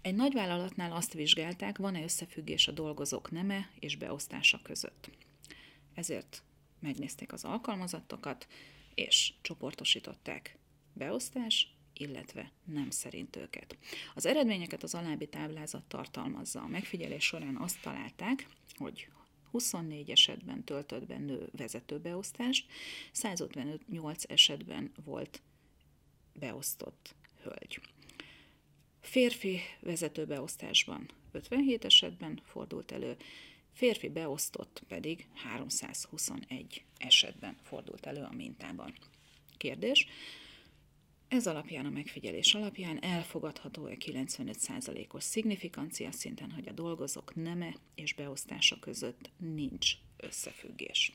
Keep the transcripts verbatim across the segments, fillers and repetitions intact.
Egy nagyvállalatnál azt vizsgálták, van-e összefüggés a dolgozók neme és beosztása között. Ezért megnézték az alkalmazottokat, és csoportosították beosztás, illetve nem szerint őket. Az eredményeket az alábbi táblázat tartalmazza. A megfigyelés során azt találták, hogy huszonnégy esetben töltött be nő vezetőbeosztást, száz ötvennyolc esetben volt beosztott hölgy. Férfi vezetőbeosztásban ötvenhét esetben fordult elő, férfi beosztott pedig háromszázhuszonegy esetben fordult elő a mintában. Kérdés: ez alapján, a megfigyelés alapján elfogadható-e kilencvenöt százalékos szignifikancia szinten, hogy a dolgozók neme és beosztása között nincs összefüggés?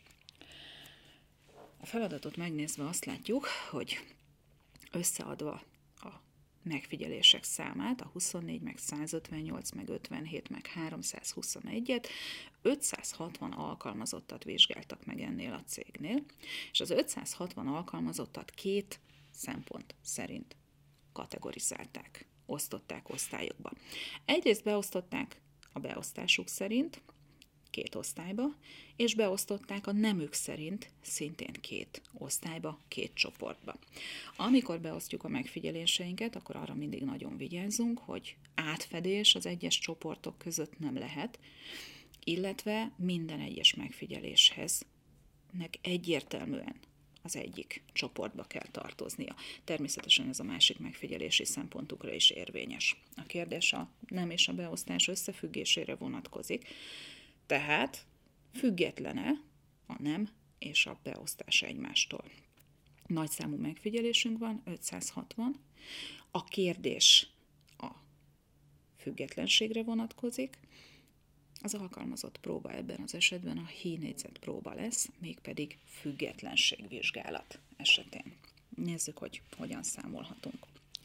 A feladatot megnézve azt látjuk, hogy összeadva a megfigyelések számát, a huszonnégy, meg száz ötvennyolc, meg ötvenhét, meg háromszázhuszonegyet, ötszázhatvan alkalmazottat vizsgáltak meg ennél a cégnél, és az ötszázhatvan alkalmazottat két szempont szerint kategorizálták, osztották osztályokba. Egyrészt beosztották a beosztásuk szerint, két osztályba, és beosztották a nemük szerint szintén két osztályba, két csoportba. Amikor beosztjuk a megfigyeléseinket, akkor arra mindig nagyon vigyázzunk, hogy átfedés az egyes csoportok között nem lehet, illetve minden egyes megfigyeléshez nek egyértelműen az egyik csoportba kell tartoznia. Természetesen ez a másik megfigyelési szempontukra is érvényes. A kérdés a nem és a beosztás összefüggésére vonatkozik, tehát függetlene a nem és a beosztás egymástól. Nagyszámú megfigyelésünk van, ötszázhatvan. A kérdés a függetlenségre vonatkozik. Az alkalmazott próba ebben az esetben a híjnégyzet próba lesz, mégpedig függetlenségvizsgálat esetén. Nézzük, hogy hogyan számolhatunk.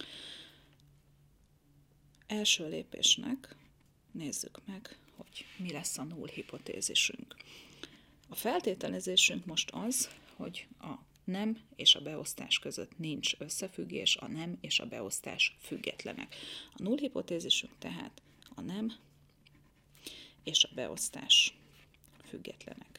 Első lépésnek nézzük meg, hogy mi lesz a null hipotézisünk. A feltételezésünk most az, hogy a nem és a beosztás között nincs összefüggés, a nem és a beosztás függetlenek. A null hipotézisünk tehát a nem és a beosztás függetlenek.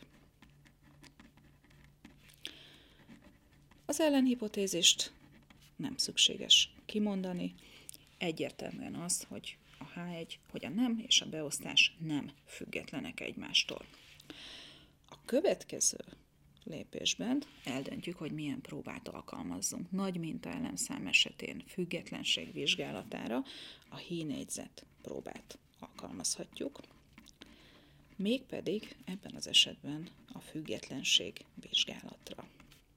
Az ellenhipotézist nem szükséges kimondani, egyértelműen az, hogy a há egy, hogy a nem és a beosztás nem függetlenek egymástól. A következő lépésben eldöntjük, hogy milyen próbát alkalmazzunk. Nagy mintaelemszám esetén függetlenség vizsgálatára a híjnégyzet próbát alkalmazhatjuk, mégpedig ebben az esetben a függetlenség vizsgálatra.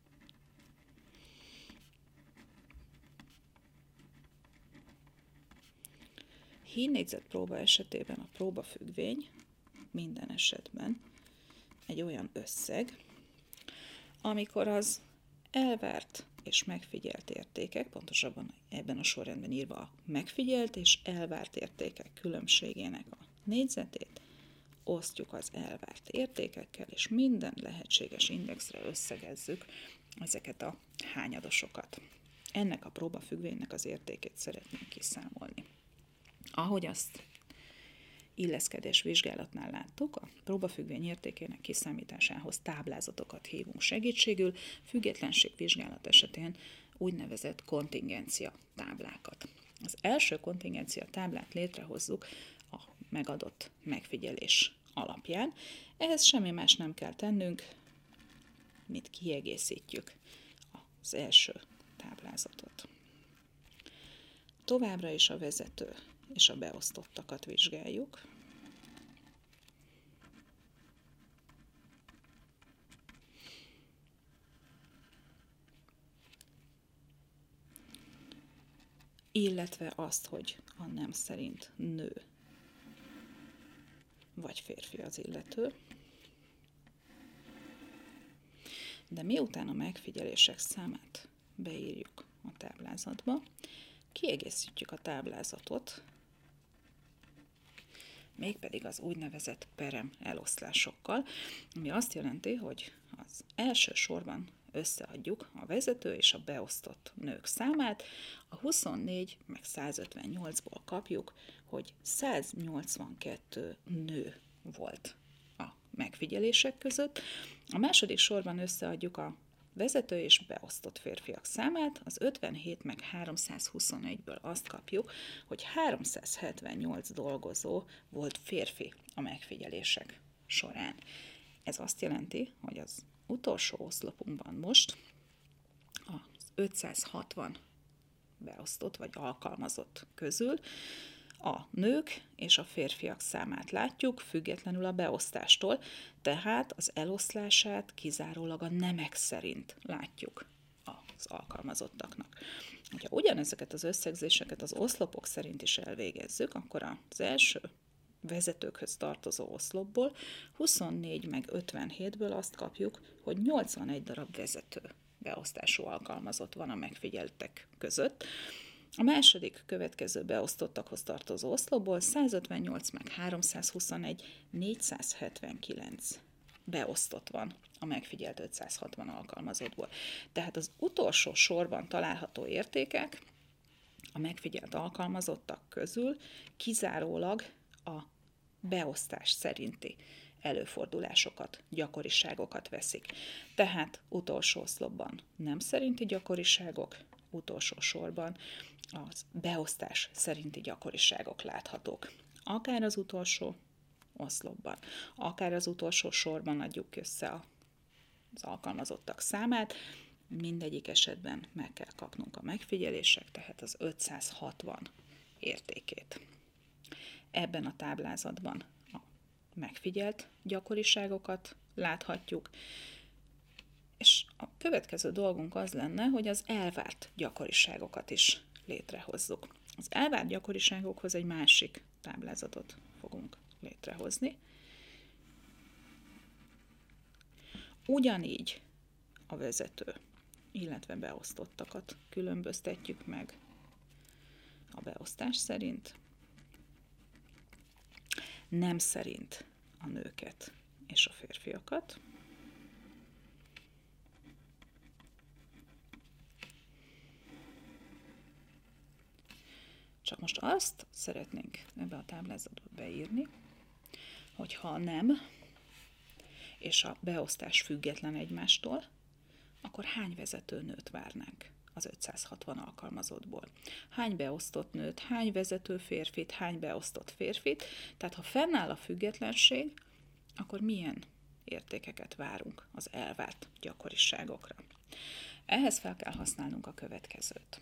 Híjnégyzet próba esetében a próbafüggvény minden esetben egy olyan összeg, amikor az elvárt és megfigyelt értékek, pontosabban ebben a sorrendben írva a megfigyelt és elvárt értékek különbségének a négyzetét osztjuk az elvárt értékekkel, és minden lehetséges indexre összegezzük ezeket a hányadosokat. Ennek a próbafüggvénynek az értékét szeretnénk kiszámolni. Ahogy azt illeszkedés vizsgálatnál láttuk, a próbafüggvény értékének kiszámításához táblázatokat hívunk segítségül, függetlenség vizsgálat esetén úgynevezett kontingencia táblákat. Az első kontingencia táblát létrehozzuk a megadott megfigyelés alapján. Ehhez semmi más nem kell tennünk, mint kiegészítjük az első táblázatot. Továbbra is a vezető és a beosztottakat vizsgáljuk. Illetve azt, hogy a nem szerint nő vagy férfi az illető. De miután a megfigyelések számát beírjuk a táblázatba, kiegészítjük a táblázatot, mégpedig az úgynevezett perem eloszlásokkal, ami azt jelenti, hogy az első sorban összeadjuk a vezető és a beosztott nők számát, a huszonnégy meg százötvennyolcból kapjuk, hogy száznyolcvankettő nő volt a megfigyelések között. A második sorban összeadjuk a vezető és beosztott férfiak számát, az ötvenhét meg háromszázhuszonegyből azt kapjuk, hogy háromszázhetvennyolc dolgozó volt férfi a megfigyelések során. Ez azt jelenti, hogy az utolsó oszlopunkban most az ötszázhatvan beosztott vagy alkalmazott közül a nők és a férfiak számát látjuk, függetlenül a beosztástól, tehát az eloszlását kizárólag a nemek szerint látjuk az alkalmazottaknak. Ha ugyanezeket az összegzéseket az oszlopok szerint is elvégezzük, akkor az első vezetőkhöz tartozó oszlopból huszonnégy meg ötvenhétből azt kapjuk, hogy nyolcvanegy darab vezető beosztású alkalmazott van a megfigyeltek között. A második következő beosztottakhoz tartozó oszlopból százötvennyolc meg háromszázhuszonegy, négyszázhetvenkilenc beosztott van a megfigyelt ötszázhatvan alkalmazottból. Tehát az utolsó sorban található értékek a megfigyelt alkalmazottak közül kizárólag a beosztás szerinti előfordulásokat, gyakoriságokat veszik. Tehát utolsó oszlopban nem szerinti gyakoriságok, utolsó sorban az beosztás szerinti gyakoriságok láthatók. Akár az utolsó oszlopban, akár az utolsó sorban adjuk össze az alkalmazottak számát, mindegyik esetben meg kell kapnunk a megfigyelések, tehát az ötszázhatvan értékét. Ebben a táblázatban a megfigyelt gyakoriságokat láthatjuk, és a következő dolgunk az lenne, hogy az elvárt gyakoriságokat is létrehozzuk. Az elvárt gyakoriságokhoz egy másik táblázatot fogunk létrehozni. Ugyanígy a vezető, illetve beosztottakat különböztetjük meg a beosztás szerint, nem szerint a nőket és a férfiakat. Csak most azt szeretnénk ebbe a táblázatba beírni, hogy ha nem, és a beosztás független egymástól, akkor hány vezető nőt várnánk az ötszázhatvan alkalmazottból? Hány beosztott nőt, hány vezető férfit, hány beosztott férfit? Tehát ha fennáll a függetlenség, akkor milyen értékeket várunk az elvárt gyakoriságokra? Ehhez fel kell használnunk a következőt.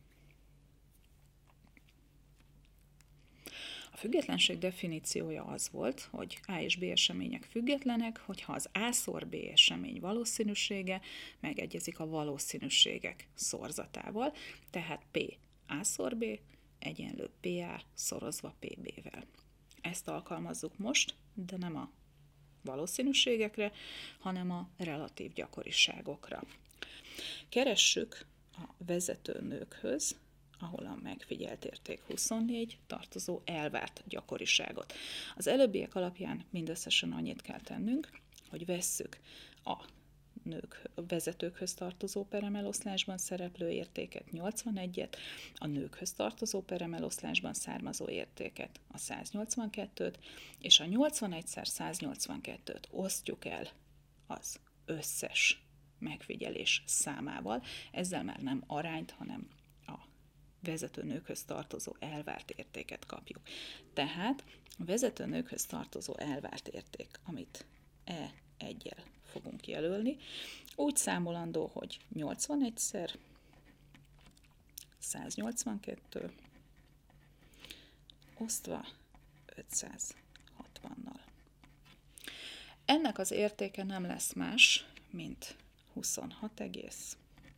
A függetlenség definíciója az volt, hogy A és B események függetlenek, hogyha az A-szor B esemény valószínűsége megegyezik a valószínűségek szorzatával, tehát P A-szor B egyenlő P A szorozva P B-vel. Ezt alkalmazzuk most, de nem a valószínűségekre, hanem a relatív gyakoriságokra. Keressük a vezető nőkhöz, ahol a megfigyelt érték huszonnégy, tartozó elvárt gyakoriságot. Az előbbiek alapján mindösszesen annyit kell tennünk, hogy vesszük a nők vezetőkhöz tartozó peremeloszlásban szereplő értéket, nyolcvanegyet, a nőkhöz tartozó peremeloszlásban származó értéket, a száznyolcvankettőt, és a nyolcvanegy száznyolcvankettőt osztjuk el az összes megfigyelés számával. Ezzel már nem arányt, hanem vezetőnőkhöz tartozó elvárt értéket kapjuk. Tehát a vezetőnőkhöz tartozó elvárt érték, amit E egyel fogunk jelölni, úgy számolandó, hogy nyolcvanegyszer száznyolcvankettő osztva ötszázhatvannal. Ennek az értéke nem lesz más, mint huszonhat egész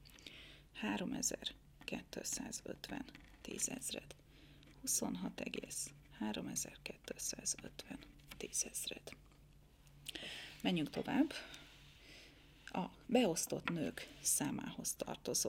háromezer-kétszázötven tízezred. huszonhat egész háromezer-kétszázötven tízezred. Menjünk tovább. A beosztott nők számához tartozó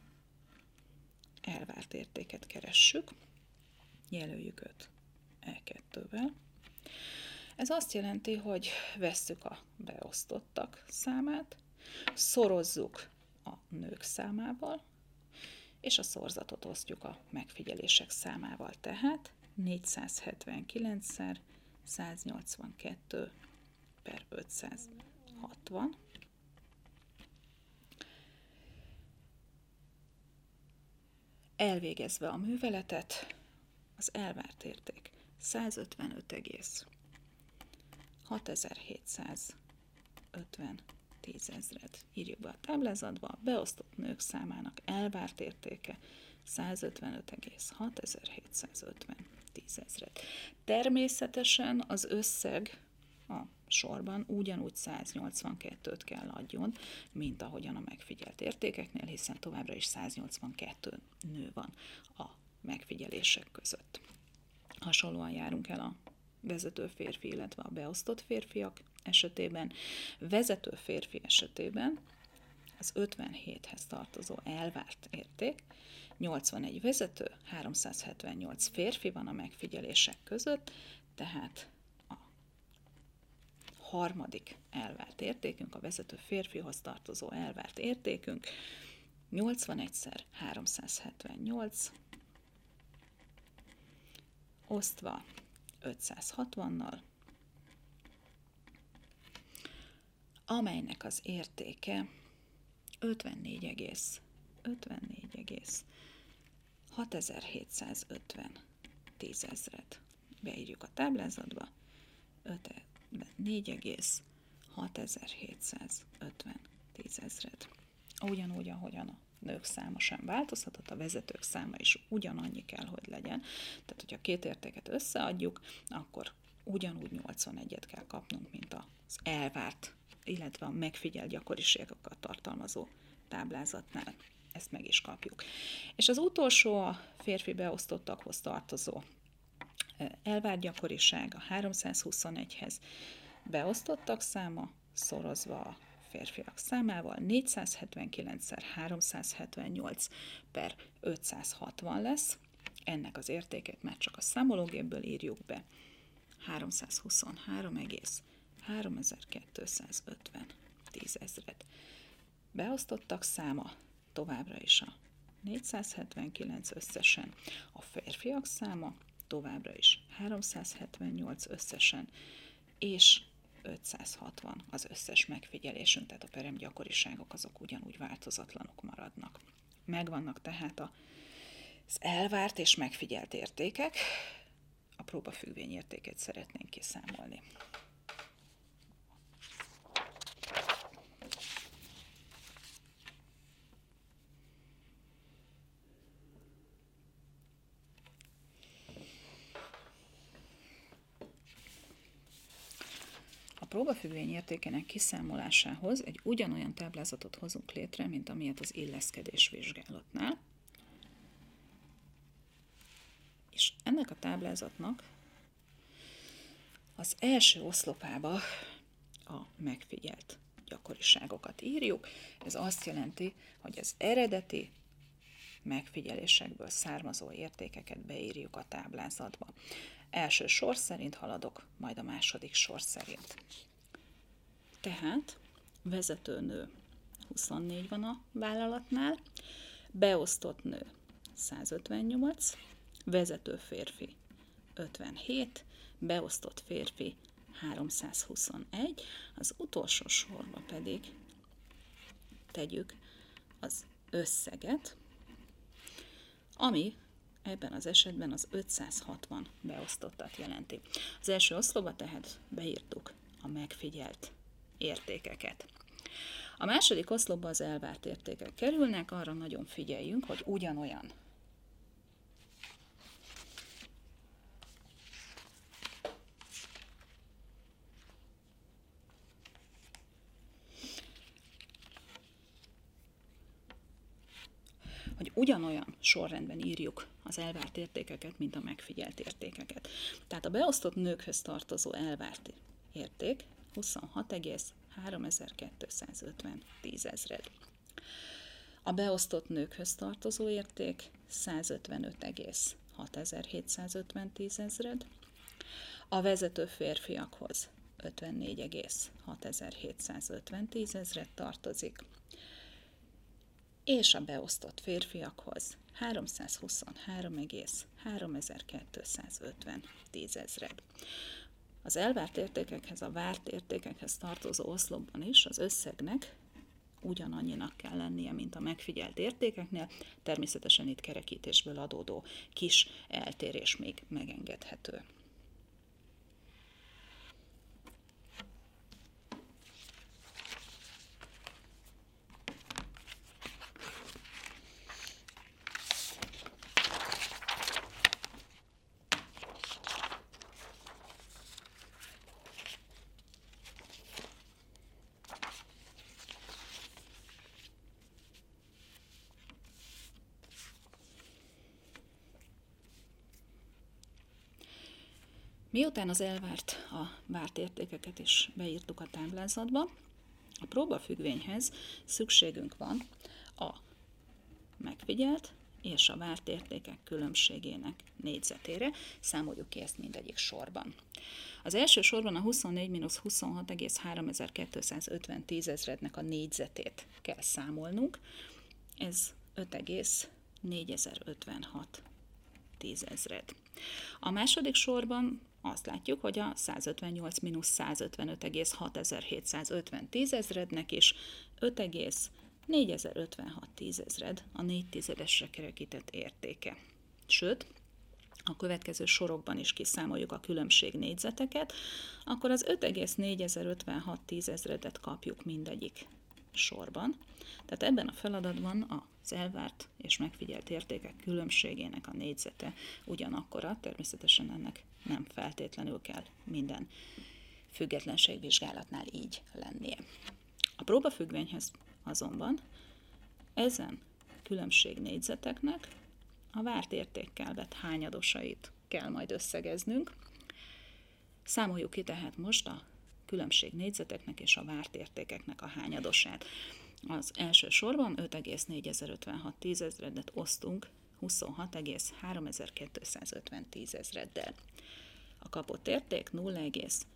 elvárt értéket keressük. Jelöljük őt E kettővel. Ez azt jelenti, hogy vesszük a beosztottak számát, szorozzuk a nők számával, és a szorzatot osztjuk a megfigyelések számával, tehát négyszázhetvenkilencszer száznyolcvankettő per ötszázhatvan. Elvégezve a műveletet, az elvárt érték százötvenöt egész hatezer-hétszázötven tízezred. Írjuk be a táblázatba, a beosztott nők számának elvárt értéke százötvenöt egész hatezer-hétszázötven tízezred. Természetesen az összeg a sorban ugyanúgy száznyolcvankettőt kell adjon, mint ahogyan a megfigyelt értékeknél, hiszen továbbra is száznyolcvankettő nő van a megfigyelések között. Hasonlóan járunk el a vezető férfi, illetve a beosztott férfiak esetében. Vezető férfi esetében az ötvenhéthez tartozó elvárt érték, nyolcvanegy vezető, háromszázhetvennyolc férfi van a megfigyelések között, tehát a harmadik elvárt értékünk, a vezető férfihoz tartozó elvárt értékünk, nyolcvanegyszer háromszázhetvennyolc osztva ötszázhatvannal, amelynek az értéke ötvennégy egész hatezer-hétszázötven tízezred. Beírjuk a táblázatba, ötvennégy egész hatezer-hétszázötven tízezred. Ugyanúgy, ahogyan a nők száma sem változhatott, a vezetők száma is ugyanannyi kell, hogy legyen. Tehát, hogyha két értéket összeadjuk, akkor ugyanúgy nyolcvanegyet kell kapnunk, mint az elvárt, illetve a megfigyelt gyakoriságokat tartalmazó táblázatnál. Ezt meg is kapjuk. És az utolsó a férfi beosztottakhoz tartozó elvárt gyakoriság a háromszázhuszonegyhez beosztottak száma szorozva a férfiak számával, négyszázhetvenkilencszer háromszázhetvennyolc per ötszázhatvan lesz. Ennek az értékét már csak a számológépből írjuk be. háromszázhuszonhárom egész háromezer-kétszázötven tízezred. Beosztottak száma továbbra is a négyszázhetvenkilenc összesen, a férfiak száma továbbra is háromszázhetvennyolc összesen, és ötszázhatvan az összes megfigyelésünk, tehát a peremgyakoriságok azok ugyanúgy változatlanok maradnak. Megvannak tehát az elvárt és megfigyelt értékek, a próbafüggvény értékét szeretnénk kiszámolni. A próbafüggvény értékének kiszámolásához egy ugyanolyan táblázatot hozunk létre, mint amilyet az illeszkedés vizsgálatnál. És ennek a táblázatnak az első oszlopába a megfigyelt gyakoriságokat írjuk. Ez azt jelenti, hogy az eredeti megfigyelésekből származó értékeket beírjuk a táblázatba. Első sor szerint haladok, majd a második sor szerint. Tehát vezetőnő huszonnégy van a vállalatnál, beosztott nő százötvennyolc, vezető férfi ötvenhét, beosztott férfi háromszázhuszonegy, az utolsó sorba pedig tegyük az összeget, ami ebben az esetben az ötszázhatvan beosztottat jelenti. Az első oszlopba tehát beírtuk a megfigyelt értékeket. A második oszlopba az elvárt értékek kerülnek, arra nagyon figyeljünk, hogy ugyanolyan hogy ugyanolyan sorrendben írjuk az elvárt értékeket, mint a megfigyelt értékeket. Tehát a beosztott nőkhöz tartozó elvárt érték huszonhat egész háromezer-kétszázötven tízezred. A beosztott nőkhöz tartozó érték százötvenöt egész hatezer-hétszázötven tízezred. A vezető férfiakhoz ötvennégy egész hatezer-hétszázötven tízezred tartozik, és a beosztott férfiakhoz háromszázhuszonhárom egész háromezer-kétszázötven tízezred. Az elvárt értékekhez, a várt értékekhez tartozó oszlopban is az összegnek ugyanannyinak kell lennie, mint a megfigyelt értékeknél, természetesen itt kerekítésből adódó kis eltérés még megengedhető. Miután az elvárt, a várt értékeket is beírtuk a táblázatba, a próbafüggvényhez szükségünk van a megfigyelt és a várt értékek különbségének négyzetére, számoljuk ki ezt mindegyik sorban. Az első sorban a huszonnégy mínusz huszonhat egész háromezer-kétszázötven tízezrednek a négyzetét kell számolnunk, ez öt egész négyezer-ötvenhat tízezred. A második sorban azt látjuk, hogy a százötvennyolc mínusz százötvenöt egész hatezer-hétszázötven tízezrednek is öt egész négyezer-ötvenhat tízezred a négy tizedesre kerekített értéke. Sőt, a következő sorokban is kiszámoljuk a különbség négyzeteket, akkor az öt egész négyezer-ötvenhat tízezredet kapjuk mindegyik sorban. Tehát ebben a feladatban az elvárt és megfigyelt értékek különbségének a négyzete ugyanakkora, természetesen ennek nem feltétlenül kell minden függetlenségvizsgálatnál így lennie. A próbafüggvényhez azonban ezen különbség négyzeteknek a várt értékkel vett hányadosait kell majd összegeznünk. Számoljuk ki tehát most a különbség négyzeteknek és a várt értékeknek a hányadosát. Az első sorban öt egész négyezer-ötvenhat tízezredet osztunk huszonhat egész háromezer-kétszázötven tízezreddel. A kapott érték nulla egész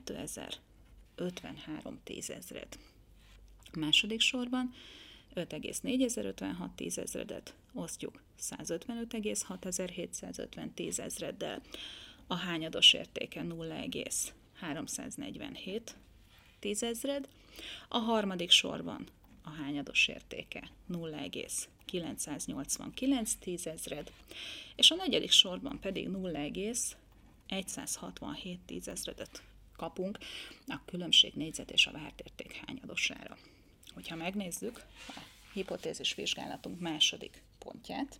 kétezer-ötvenhárom tízezred. A második sorban öt egész négyezer-ötvenhat tízezredet osztjuk százötvenöt egész hatezer-hétszázötven tízezreddel. A hányados értéke nulla egész háromszáznegyvenhét tízezred. A harmadik sorban a hányados értéke nulla egész kilencszáznyolcvankilenc tízezred, és a negyedik sorban pedig nulla egész százhatvanhét tízezredet kapunk a különbség négyzet és a várt érték hányadosára. Hogyha megnézzük a hipotézis vizsgálatunk második pontját,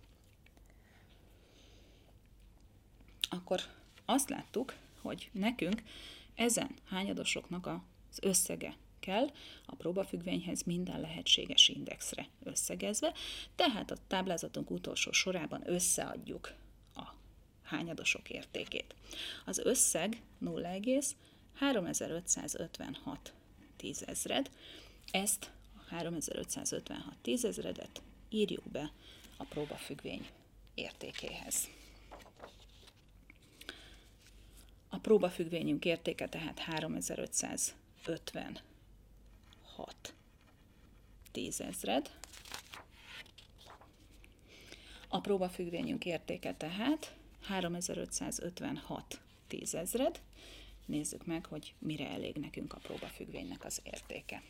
akkor azt láttuk, hogy nekünk ezen hányadosoknak az összege kell a próbafüggvényhez minden lehetséges indexre összegezve, tehát a táblázatunk utolsó sorában összeadjuk a hányadosok értékét. Az összeg nulla egész háromezer-ötszázötvenhat tízezred, ezt a háromezer-ötszázötvenhat tízezredet írjuk be a próbafüggvény értékéhez. A próbafüggvényünk értéke tehát háromezer-ötszázötvenhat tízezred. A próbafüggvényünk értéke tehát háromezer-ötszázötvenhat tízezred. Nézzük meg, hogy mire elég nekünk a próbafüggvénynek az értéke.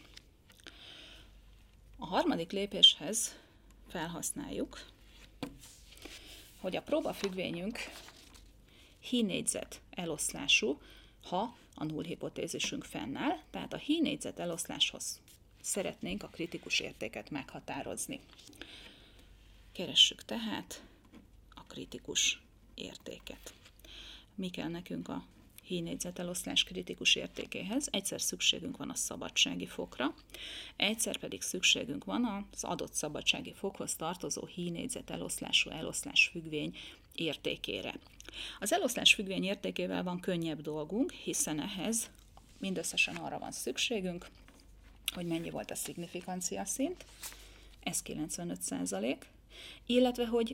A harmadik lépéshez felhasználjuk, hogy a próbafüggvényünk híjnégyzet eloszlású, ha a nullhipotézisünk fennáll, tehát a híjnégyzet eloszláshoz szeretnénk a kritikus értéket meghatározni. Keressük tehát a kritikus értéket. Mi kell nekünk a híjnégyzet eloszlás kritikus értékéhez? Egyszer szükségünk van a szabadsági fokra, egyszer pedig szükségünk van az adott szabadsági fokhoz tartozó híjnégyzet eloszlású eloszlás függvény értékére. Az eloszlás függvény értékével van könnyebb dolgunk, hiszen ehhez mindösszesen arra van szükségünk, hogy mennyi volt a szignificancia szint, ez kilencvenöt százalék, illetve hogy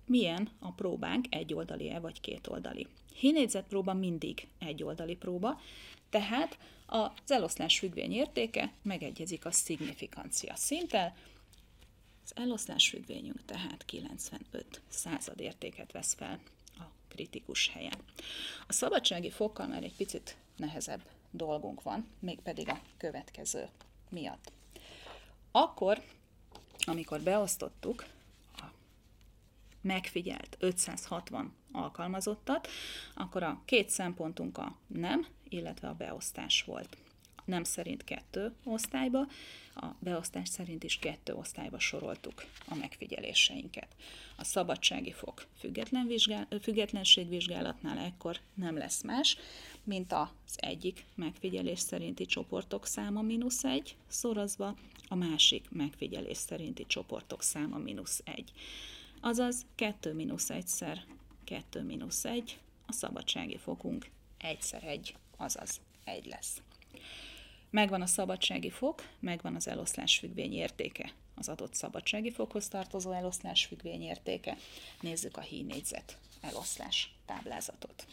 milyen a próbánk, egyoldali-e vagy kétoldali. Hínégyzet próba mindig egyoldali próba, tehát az eloszlás függvény értéke megegyezik a szignifikancia szinttel. Az eloszlás függvényünk tehát kilencvenöt század értéket vesz fel a kritikus helyen. A szabadsági fokkal már egy picit nehezebb dolgunk van, mégpedig a következő miatt. Akkor, amikor beosztottuk a megfigyelt ötszázhatvan alkalmazottat, akkor a két szempontunk a nem, illetve a beosztás volt. A nem szerint kettő osztályba, a beosztás szerint is kettő osztályba soroltuk a megfigyeléseinket. A szabadsági fok független vizsgál, függetlenségvizsgálatnál ekkor nem lesz más, mint az egyik megfigyelés szerinti csoportok száma mínusz egy szorozva, a másik megfigyelés szerinti csoportok száma mínusz egy. Azaz kettő mínusz egyszer kettő mínusz egy, a szabadsági fokunk egyszer egy, azaz egy lesz. Megvan a szabadsági fok, megvan az eloszlás függvény értéke, az adott szabadsági fokhoz tartozó eloszlás függvény értéke. Nézzük a hínégyzet eloszlás táblázatot.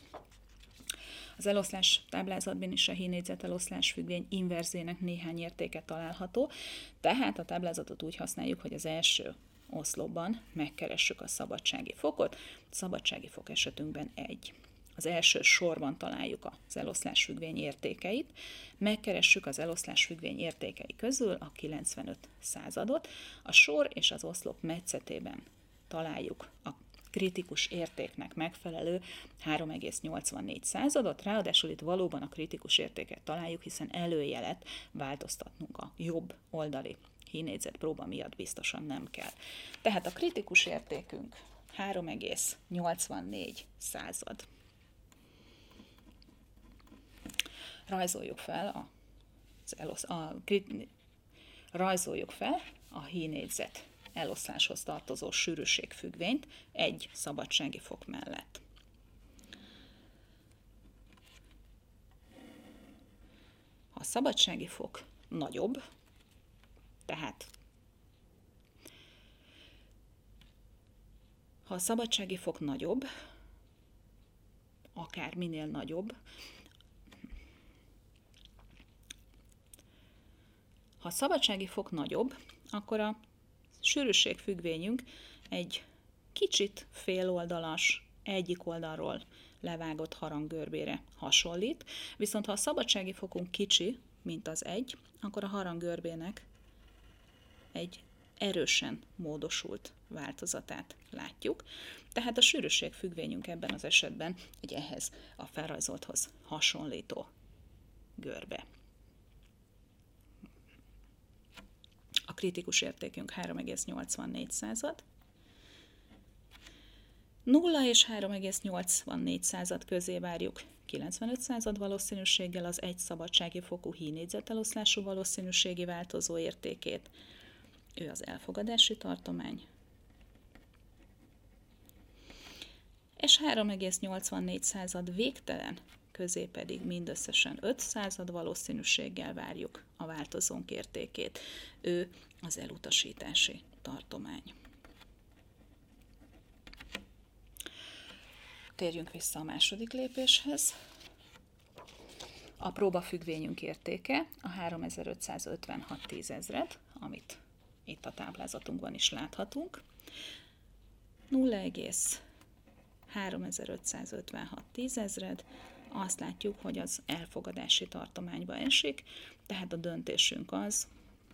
Az eloszlás táblázatban is a hínégyzet eloszlás függvény inverzének néhány értéke található, tehát a táblázatot úgy használjuk, hogy az első oszlopban megkeressük a szabadsági fokot, a szabadsági fok esetünkben egy. Az első sorban találjuk az eloszlás függvény értékeit, megkeressük az eloszlás függvény értékei közül a kilencvenöt századot, a sor és az oszlop metszetében találjuk a kritikus értéknek megfelelő három egész nyolcvannégy századot, ráadásul itt valóban a kritikus értéket találjuk, hiszen előjelet változtatnunk a jobb oldali hínégyzet próba miatt biztosan nem kell. Tehát a kritikus értékünk három egész nyolcvannégy század. Rajzoljuk fel az elosz, a, rajzoljuk fel a hínégyzet eloszláshoz tartozó sűrűségfüggvényt egy szabadsági fok mellett. Ha a szabadsági fok nagyobb, tehát ha a szabadsági fok nagyobb, akár minél nagyobb, ha a szabadsági fok nagyobb, akkor a sűrűségfüggvényünk egy kicsit féloldalas, egyik oldalról levágott haranggörbére hasonlít, viszont ha a szabadsági fokunk kicsi, mint az egy, akkor a haranggörbének egy erősen módosult változatát látjuk. Tehát a sűrűségfüggvényünk ebben az esetben egy ehhez a felrajzolthoz hasonlító görbe. A kritikus értékünk három egész nyolcvannégy század. nulla és három egész nyolcvannégy század közé várjuk kilencvenöt század valószínűséggel az egy szabadsági fokú hínégyzeteloszlású valószínűségi változó értékét. Ő az elfogadási tartomány. És három egész nyolcvannégy század végtelen közé pedig mindösszesen öt század valószínűséggel várjuk a változónk értékét. Ő az elutasítási tartomány. Térjünk vissza a második lépéshez. A próbafüggvényünk értéke a háromezer-ötszázötvenhat tízezred, amit itt a táblázatunkban is láthatunk. nulla egész háromezer-ötszázötvenhat tízezred, azt látjuk, hogy az elfogadási tartományba esik, tehát a döntésünk az,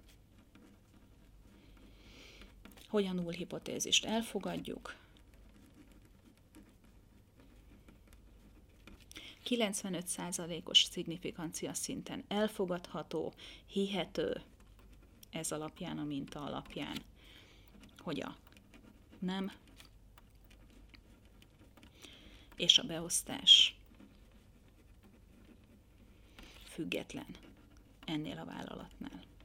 hogy a null hipotézist elfogadjuk, kilencvenöt százalékos szignifikancia szinten elfogadható, hihető, ez alapján, a minta alapján, hogy a nem és a beosztás független ennél a vállalatnál.